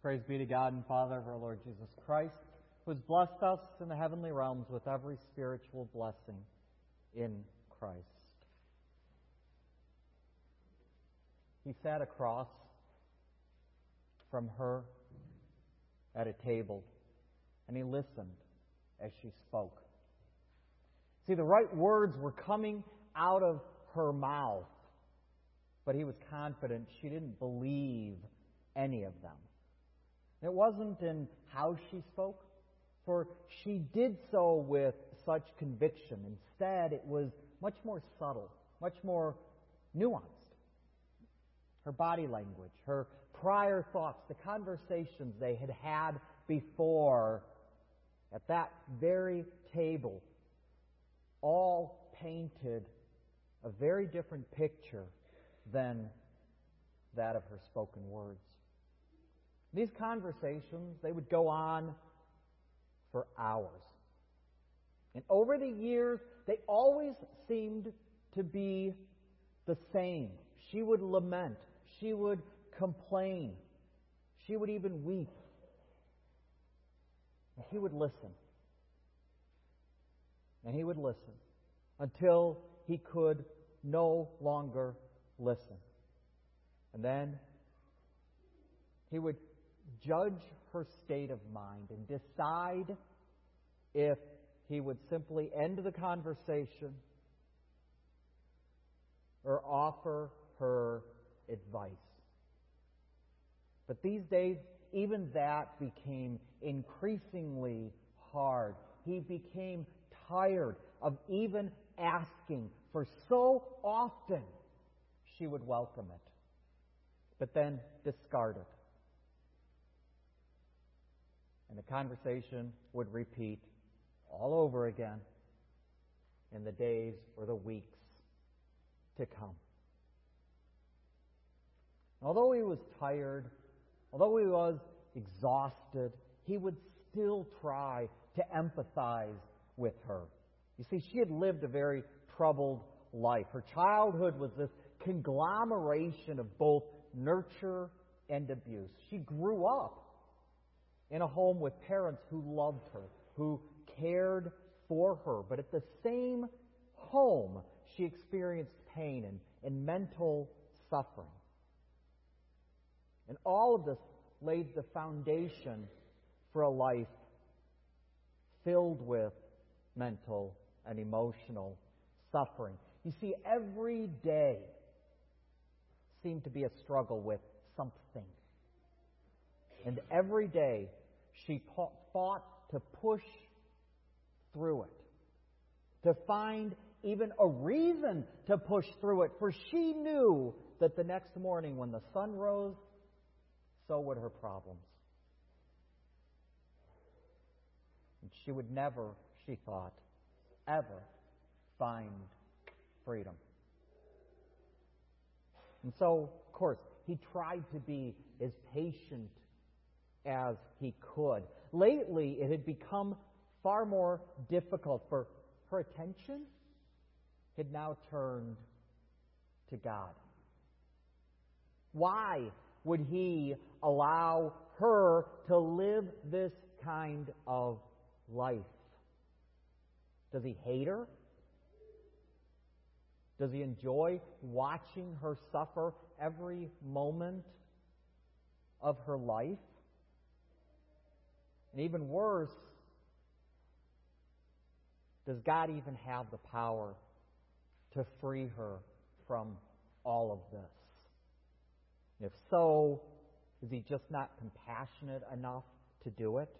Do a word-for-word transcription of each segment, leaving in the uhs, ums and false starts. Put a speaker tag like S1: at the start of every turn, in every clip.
S1: Praise be to God and Father of our Lord Jesus Christ, who has blessed us in the heavenly realms with every spiritual blessing in Christ. He sat across from her at a table, and he listened as she spoke. See, the right words were coming out of her mouth, but he was confident she didn't believe any of them. It wasn't in how she spoke, for she did so with such conviction. Instead, it was much more subtle, much more nuanced. Her body language, her prior thoughts, the conversations they had had before at that very table, all painted a very different picture than that of her spoken words. These conversations, they would go on for hours. And over the years, they always seemed to be the same. She would lament. She would complain. She would even weep. And he would listen. And he would listen until he could no longer listen. And then he would judge her state of mind and decide if he would simply end the conversation or offer her advice. But these days, even that became increasingly hard. He became tired of even asking, for so often she would welcome it, but then discard it. And the conversation would repeat all over again in the days or the weeks to come. Although he was tired, although he was exhausted, he would still try to empathize with her. You see, she had lived a very troubled life. Her childhood was this conglomeration of both nurture and abuse. She grew up in a home with parents who loved her, who cared for her. But at the same home, she experienced pain and, and mental suffering. And all of this laid the foundation for a life filled with mental and emotional suffering. You see, every day seemed to be a struggle with something. And every day she fought to push through it, to find even a reason to push through it, for she knew that the next morning when the sun rose, so would her problems. And she would never, she thought, ever find freedom. And so, of course, he tried to be as patient as he could. Lately, it had become far more difficult, for her attention had now turned to God. Why would he allow her to live this kind of life? Does he hate her? Does he enjoy watching her suffer every moment of her life? And even worse, does God even have the power to free her from all of this? If so, is he just not compassionate enough to do it?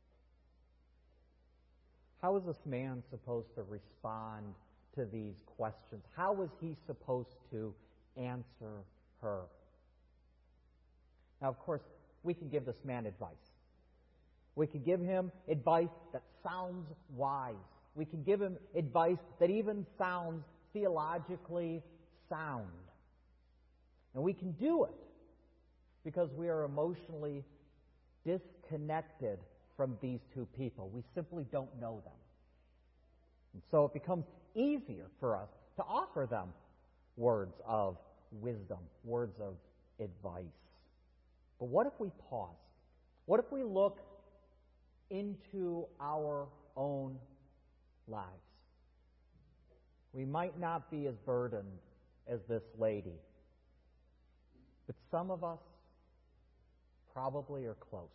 S1: How is this man supposed to respond to these questions? How was he supposed to answer her? Now, of course, we can give this man advice. We can give him advice that sounds wise. We can give him advice that even sounds theologically sound. And we can do it because we are emotionally disconnected from these two people. We simply don't know them. And so it becomes easier for us to offer them words of wisdom, words of advice. But what if we pause? What if we look into our own lives? We might not be as burdened as this lady, but some of us probably are close.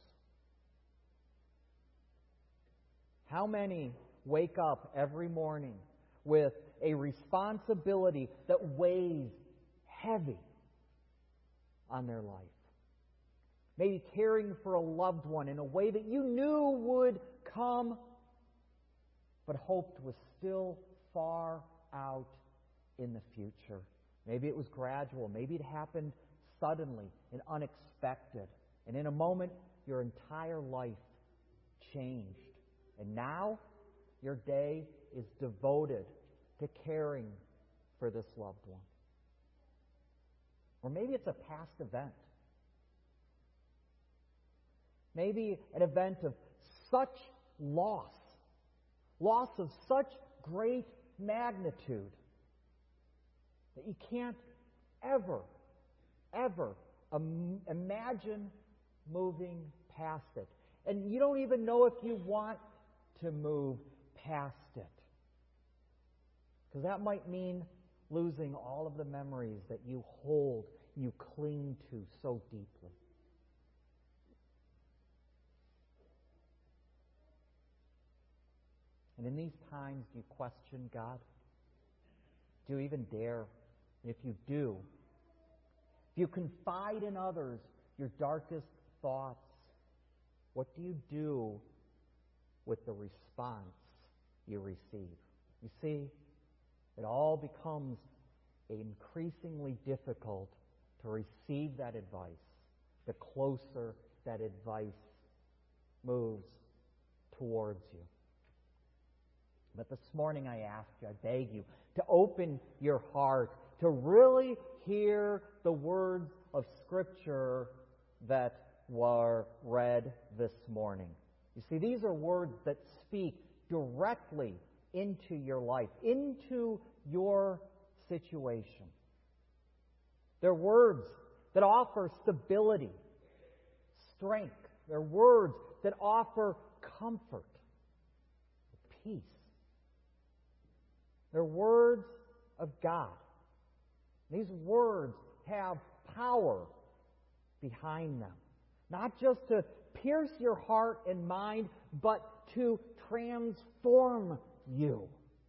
S1: How many wake up every morning with a responsibility that weighs heavy on their life? Maybe caring for a loved one in a way that you knew would come, but hoped was still far out in the future. Maybe it was gradual. Maybe it happened suddenly and unexpected. And in a moment, your entire life changed. And now, your day is devoted to caring for this loved one. Or maybe it's a past event. Maybe an event of such loss, loss of such great magnitude that you can't ever, ever um, imagine moving past it. And you don't even know if you want to move past it. Because that might mean losing all of the memories that you hold, you cling to so deeply. And in these times, do you question God? Do you even dare? And if you do, if you confide in others your darkest thoughts, what do you do with the response you receive? You see, it all becomes increasingly difficult to receive that advice the closer that advice moves towards you. But this morning I ask you, I beg you, to open your heart, to really hear the words of Scripture that were read this morning. You see, these are words that speak directly into your life, into your situation. They're words that offer stability, strength. They're words that offer comfort, peace. They're words of God. These words have power behind them. Not just to pierce your heart and mind, but to transform you.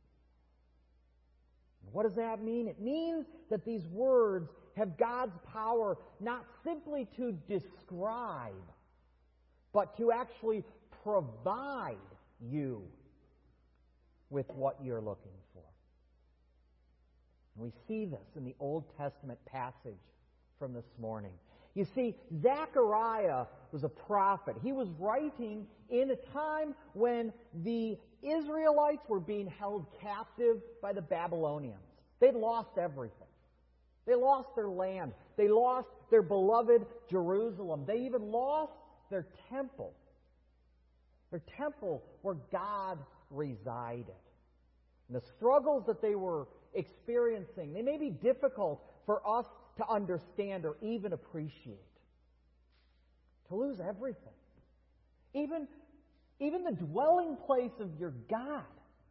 S1: What does that mean? It means that these words have God's power not simply to describe, but to actually provide you with what you're looking for. And we see this in the Old Testament passage from this morning. You see, Zechariah was a prophet. He was writing in a time when the Israelites were being held captive by the Babylonians. They'd lost everything. They lost their land. They lost their beloved Jerusalem. They even lost their temple. Their temple where God resided. And the struggles that they were experiencing, they may be difficult for us to understand or even appreciate. To lose everything. Even, even the dwelling place of your God.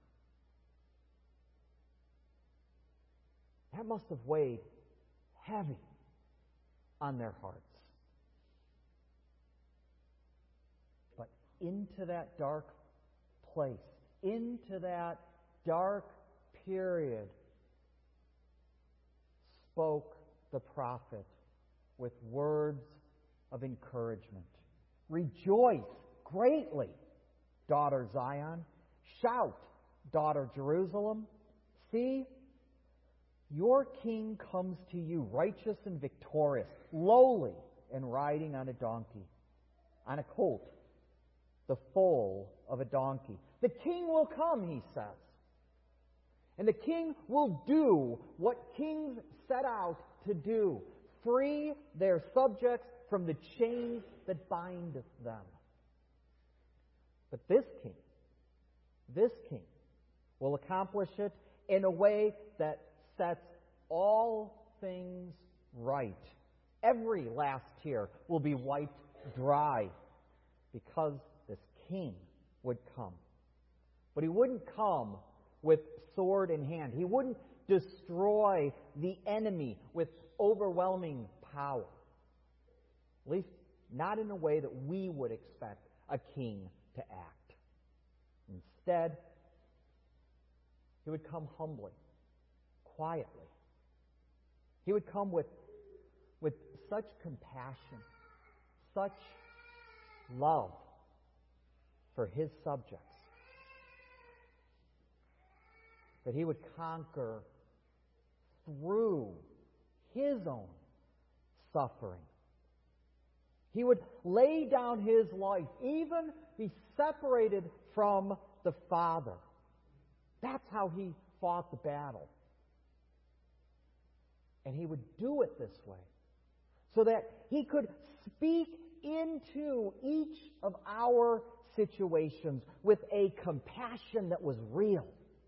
S1: That must have weighed heavy on their hearts. But into that dark place, into that dark period, spoke the prophet with words of encouragement. Rejoice greatly, daughter Zion. Shout, daughter Jerusalem. See, your king comes to you, righteous and victorious, lowly and riding on a donkey, on a colt, the foal of a donkey. The king will come, he says. And the king will do what kings set out to do. Free their subjects from the chains that bind them. But this king, this king will accomplish it in a way that sets all things right. Every last tear will be wiped dry. because this king would come. But he wouldn't come with sword in hand. He wouldn't destroy the enemy with overwhelming power. At least not in a way that we would expect a king to act. Instead, he would come humbly, quietly. He would come with, with such compassion, such love for his subjects, that he would conquer through his own suffering. He would lay down his life, even be separated from the Father. That's how he fought the battle. And he would do it this way, so that he could speak into each of our situations with a compassion that was real,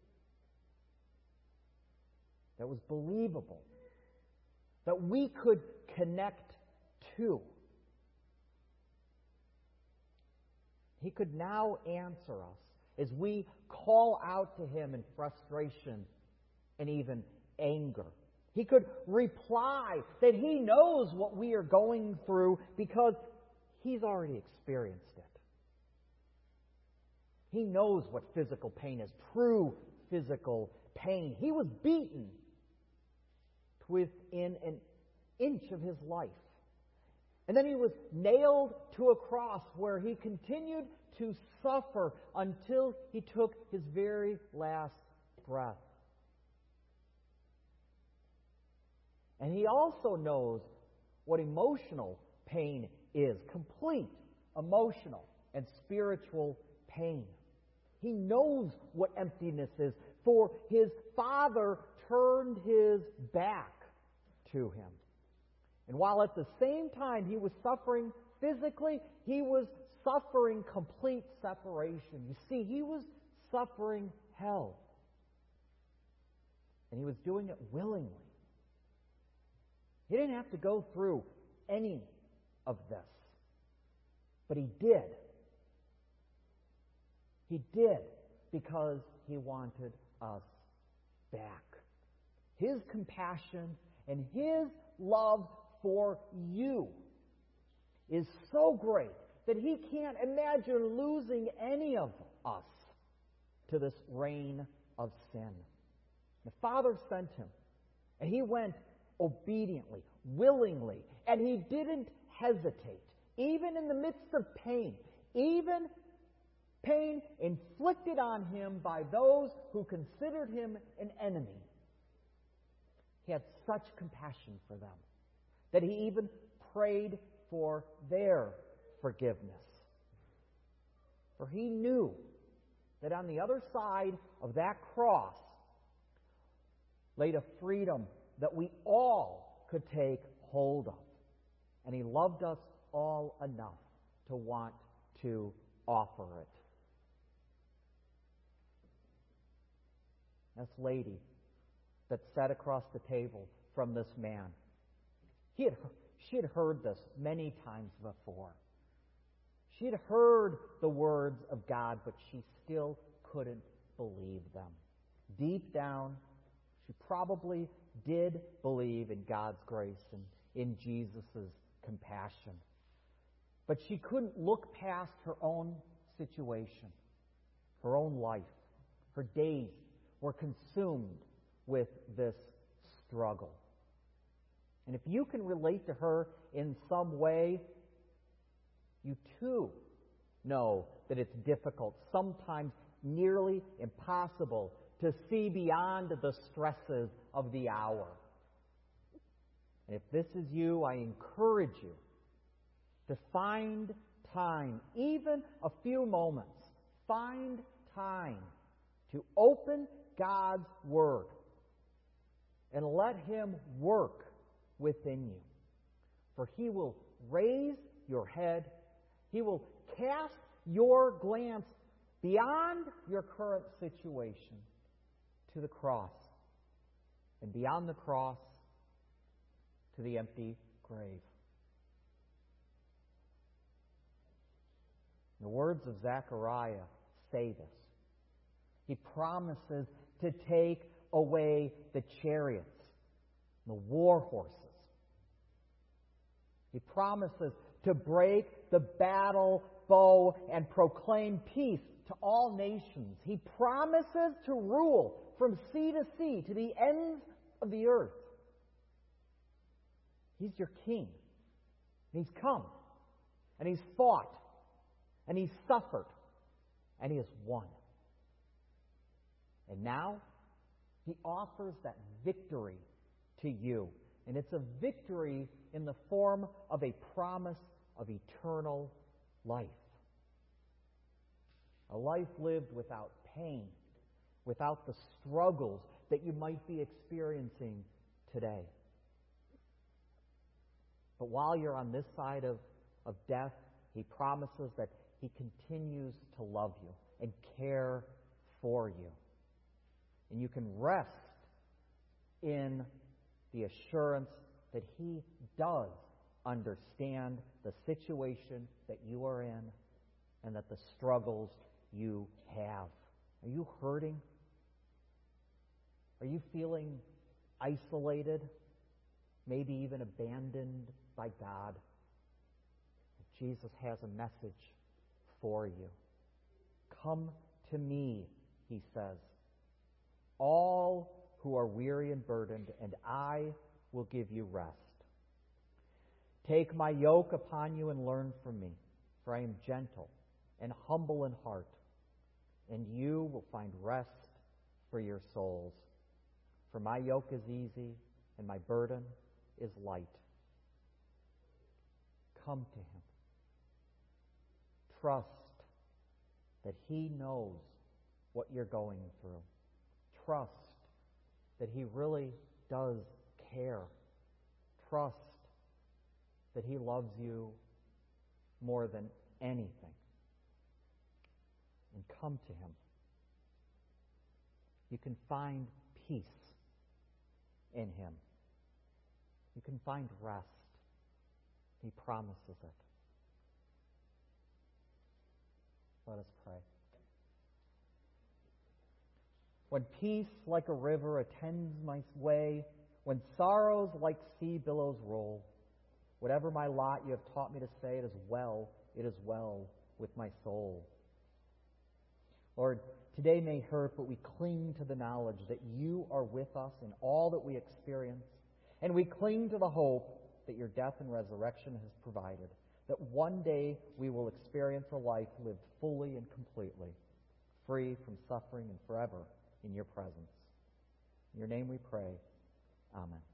S1: that was believable, that we could connect to. He could now answer us as we call out to him in frustration and even anger. He could reply that he knows what we are going through because he's already experienced it. He knows what physical pain is, true physical pain. He was beaten to within an inch of his life. And then he was nailed to a cross where he continued to suffer until he took his very last breath. And he also knows what emotional pain is, complete emotional and spiritual pain. He knows what emptiness is, for his Father turned his back to him. And while at the same time he was suffering physically, he was suffering complete separation. You see, he was suffering hell. And he was doing it willingly. He didn't have to go through any of this. But he did. He did because he wanted us back. His compassion and his love for you is so great that he can't imagine losing any of us to this reign of sin. The Father sent him, and he went obediently, willingly, and he didn't hesitate, even in the midst of pain, even pain inflicted on him by those who considered him an enemy. He had such compassion for them that he even prayed for their forgiveness. For he knew that on the other side of that cross laid a freedom that we all could take hold of. And he loved us all enough to want to offer it. This lady that sat across the table from this man, he had, she had heard this many times before. She had heard the words of God, but she still couldn't believe them. Deep down, she probably did believe in God's grace and in Jesus' compassion. But she couldn't look past her own situation, her own life. Her days were consumed with this struggle. And if you can relate to her in some way, you too know that it's difficult, sometimes nearly impossible, to see beyond the stresses of the hour. And if this is you, I encourage you to find time, even a few moments, find time to open God's Word and let Him work within you. For He will raise your head. He will cast your glance beyond your current situation to the cross, and beyond the cross to the empty grave. The words of Zechariah say this. He promises to take away the chariots, the war horses. He promises to break the battle bow and proclaim peace to all nations. He promises to rule from sea to sea to the ends of the earth. He's your king. And he's come. And he's fought. And he's suffered. And he has won. And now he offers that victory to you. And it's a victory in the form of a promise of eternal life. A life lived without pain, without the struggles that you might be experiencing today. But while you're on this side of, of death, he promises that he continues to love you and care for you. And you can rest in the assurance that he does understand the situation that you are in and that the struggles you have. Are you hurting? Are you feeling isolated? Maybe even abandoned by God? Jesus has a message for you. Come to me, he says, all who are weary and burdened, and I will give you rest. Take my yoke upon you and learn from me, for I am gentle and humble in heart, and you will find rest for your souls. For my yoke is easy and my burden is light. Come to him. Trust that he knows what you're going through. Trust that he really does care. Trust that he loves you more than anything. And come to him. You can find peace in him. You can find rest. He promises it. Let us pray. When peace like a river attends my way, when sorrows like sea billows roll, whatever my lot you have taught me to say, it is well, it is well with my soul. Lord, today may hurt, but we cling to the knowledge that you are with us in all that we experience, and we cling to the hope that your death and resurrection has provided, that one day we will experience a life lived fully and completely, free from suffering and forever in your presence. In your name we pray. Amen.